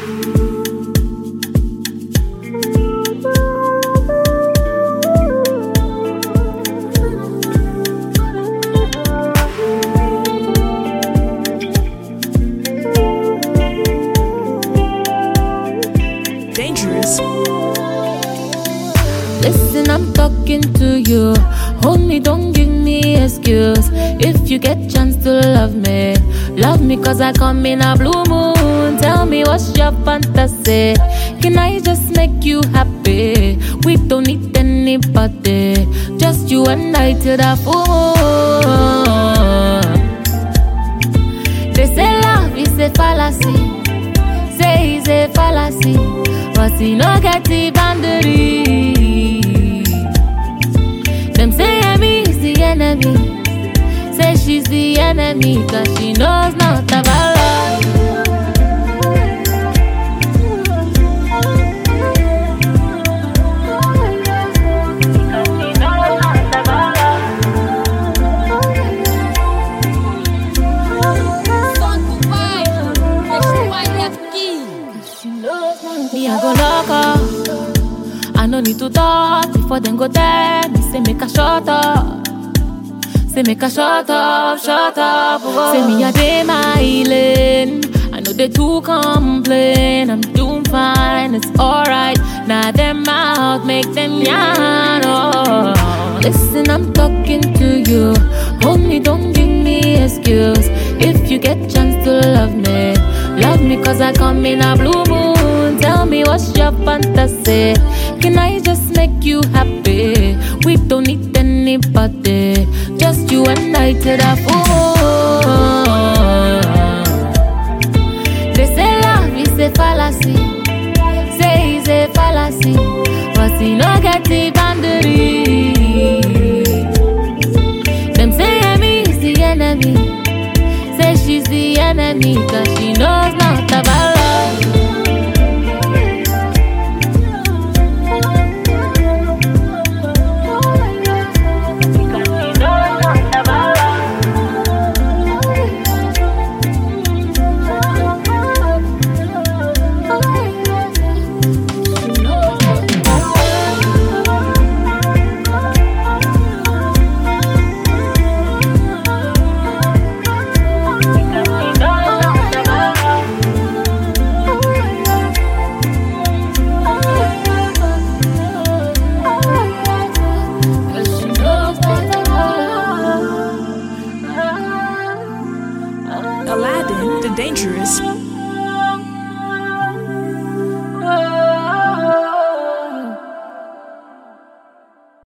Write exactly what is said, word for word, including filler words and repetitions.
Dangerous. Listen, I'm talking to you. Hold me, don't give me excuse. If you get chance to love me, love me cause I come in a blue moon. Tell me what's your fantasy. Can I just make you happy? We don't need anybody, just you and I till the full moon. They say love is a fallacy, say it's a fallacy, but he no get the boundary. Them say Amy is the enemy, say she's the enemy, cause she knows not about love. Me, I go lock up. I no need to talk before them go tell me. Say make a shut up. Say make a shut up, shut up. Whoa. Say me a day my lane. I know they too complain. I'm doing fine, it's alright. Now them out, make them yarn. Oh. Listen, I'm talking to you. Hold me, don't give me excuse. If you get chance to love me, love me cause I come in a blue moon. Tell me what's your fantasy. Can I just make you happy? We don't need anybody, just you and I till the full.